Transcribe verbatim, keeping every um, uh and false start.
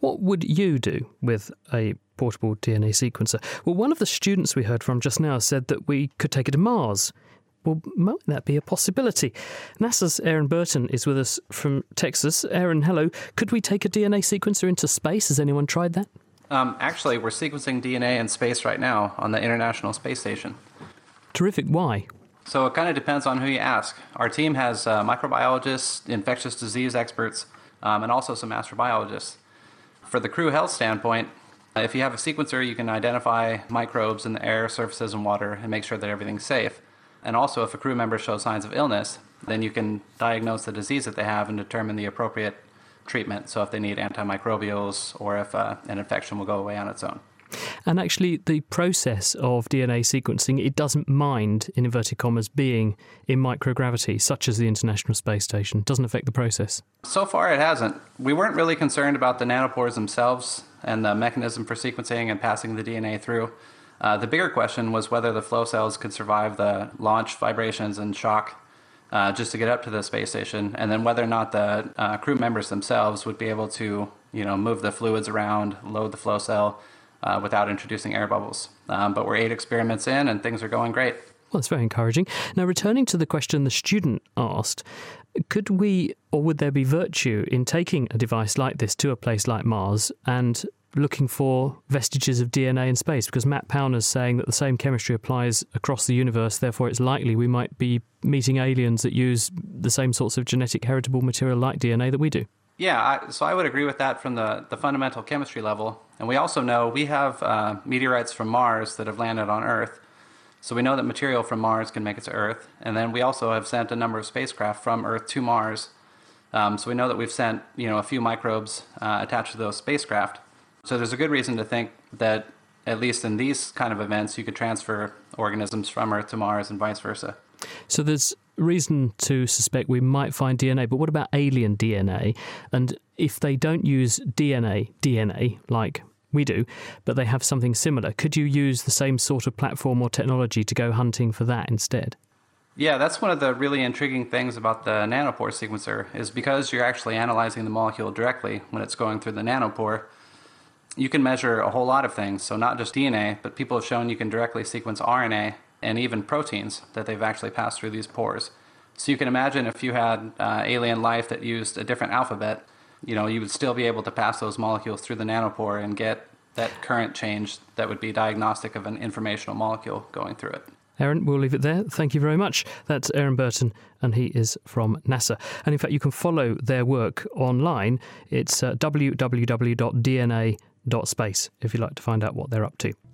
what would you do with a portable D N A sequencer? Well, one of the students we heard from just now said that we could take it to Mars. Well, might that be a possibility? NASA's Aaron Burton is with us from Texas. Aaron, hello. Could we take a D N A sequencer into space? Has anyone tried that? Um, actually, we're sequencing D N A in space right now on the International Space Station. Terrific. Why? So it kind of depends on who you ask. Our team has uh, microbiologists, infectious disease experts, um, and also some astrobiologists. For the crew health standpoint, if you have a sequencer, you can identify microbes in the air, surfaces, and water and make sure that everything's safe. And also, if a crew member shows signs of illness, then you can diagnose the disease that they have and determine the appropriate treatment. So if they need antimicrobials or if uh, an infection will go away on its own. And actually, the process of D N A sequencing, it doesn't mind, in inverted commas, being in microgravity, such as the International Space Station. It doesn't affect the process. So far, it hasn't. We weren't really concerned about the nanopores themselves and the mechanism for sequencing and passing the D N A through. Uh, the bigger question was whether the flow cells could survive the launch vibrations and shock uh, just to get up to the space station, and then whether or not the uh, crew members themselves would be able to, you know, move the fluids around, load the flow cell uh, without introducing air bubbles. Um, but we're eight experiments in, and things are going great. Well, that's very encouraging. Now, returning to the question the student asked, could we, or would there be virtue in taking a device like this to a place like Mars and looking for vestiges of D N A in space? Because Matt Powner's saying that the same chemistry applies across the universe, therefore it's likely we might be meeting aliens that use the same sorts of genetic heritable material like D N A that we do. Yeah, I, so I would agree with that from the, the fundamental chemistry level. And we also know we have uh, meteorites from Mars that have landed on Earth. So we know that material from Mars can make it to Earth. And then we also have sent a number of spacecraft from Earth to Mars. Um, so we know that we've sent, you know, a few microbes uh, attached to those spacecraft. So there's a good reason to think that, at least in these kind of events, you could transfer organisms from Earth to Mars and vice versa. So there's reason to suspect we might find D N A, but what about alien D N A? And if they don't use D N A, D N A, like we do, but they have something similar, could you use the same sort of platform or technology to go hunting for that instead? Yeah, that's one of the really intriguing things about the nanopore sequencer, is because you're actually analyzing the molecule directly when it's going through the nanopore, you can measure a whole lot of things. So not just D N A, but people have shown you can directly sequence R N A and even proteins that they've actually passed through these pores. So you can imagine if you had uh, alien life that used a different alphabet, you know, you would still be able to pass those molecules through the nanopore and get that current change that would be diagnostic of an informational molecule going through it. Aaron, we'll leave it there. Thank you very much. That's Aaron Burton, and he is from NASA. And in fact, you can follow their work online. It's uh, w w w dot d n a dot space if you'd like to find out what they're up to.